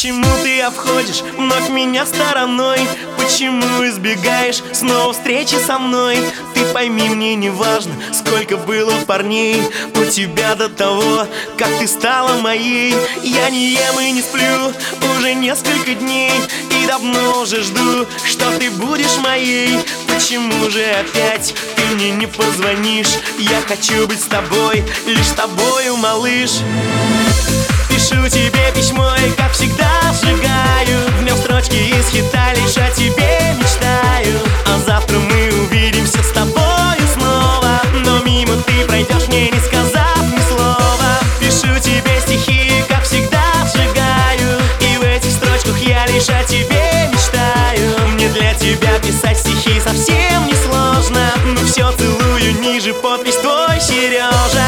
Почему ты обходишь вновь меня стороной? Почему избегаешь снова встречи со мной? Ты пойми, мне не важно, сколько было парней у тебя до того, как ты стала моей. Я не ем и не сплю уже несколько дней, и давно уже жду, что ты будешь моей. Почему же опять ты мне не позвонишь? Я хочу быть с тобой, лишь с тобою, малыш. Пишу тебе письмо и, как всегда, сжигаю в нем строчки из хита, лишь о тебе мечтаю. А завтра мы увидимся с тобою снова, но мимо ты пройдешь, мне не сказав ни слова. Пишу тебе стихи и, как всегда, сжигаю, и в этих строчках я лишь о тебе мечтаю. Мне для тебя писать стихи совсем не сложно, но все целую ниже, подпись твой, Сережа.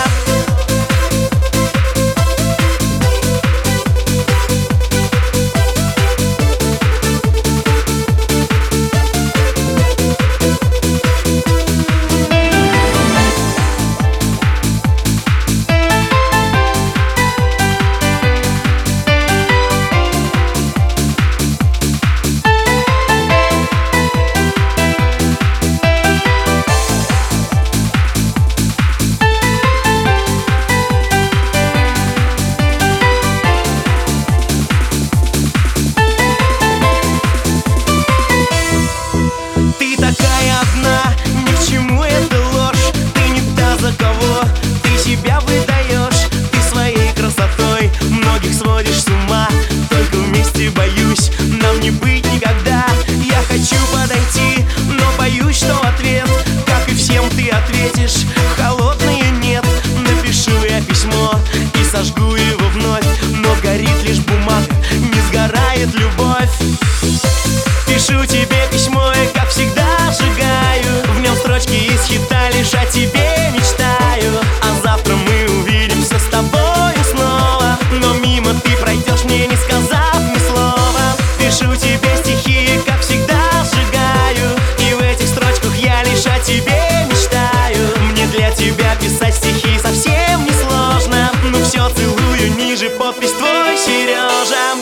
Себя выдаешь, ты своей красотой многих сводишь с ума. Только вместе, боюсь, нам не быть никогда. Я хочу подойти, но боюсь, что в ответ, как и всем, ты ответишь холодное нет. Напишу я письмо и сожгу его вновь, но горит лишь бумага, не сгорает любовь. Пишу тебе письмо и, как всегда, сжигаю в нем строчки из хита, лишь о тебе мечтаю. А завтра мы увидимся с тобой снова, но мимо ты пройдешь, мне не сказав ни слова. Пишу тебе стихи и, как всегда, сжигаю, и в этих строчках я лишь о тебе мечтаю. Мне для тебя писать стихи совсем не сложно, но все целую ниже, подпись твой, Сережа.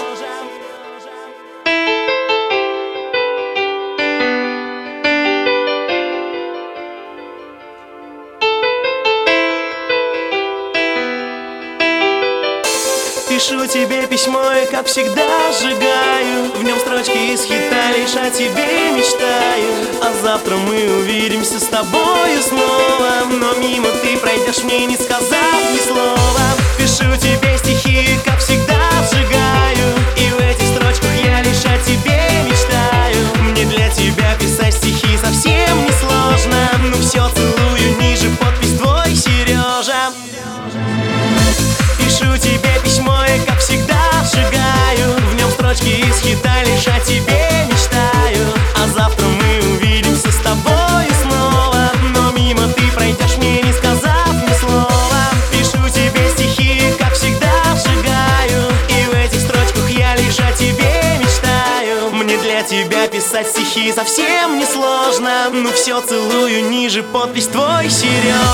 Пишу тебе письмо и, как всегда, сжигаю в нем строчки из хита, лишь о тебе мечтаю. А завтра мы увидимся с тобою снова, но мимо ты пройдешь, мне не сказав ни слова. Пишу тебе стихи и, как всегда, сжигаю, и в этих строчках я лишь о тебе мечтаю. Мне для тебя писать стихи совсем не сложно, но все целую ниже, подпись твой, Сережа. Пишу тебе письмо и, как всегда, сжигаю в нем строчки из хита, лишь о тебе мечтаю. А завтра мы увидимся с тобой снова, но мимо ты пройдешь, мне не сказав ни слова. Пишу тебе стихи и, как всегда, сжигаю, и в этих строчках я лишь о тебе мечтаю. Мне для тебя писать стихи совсем не сложно, но все целую ниже, подпись твой, Сережа.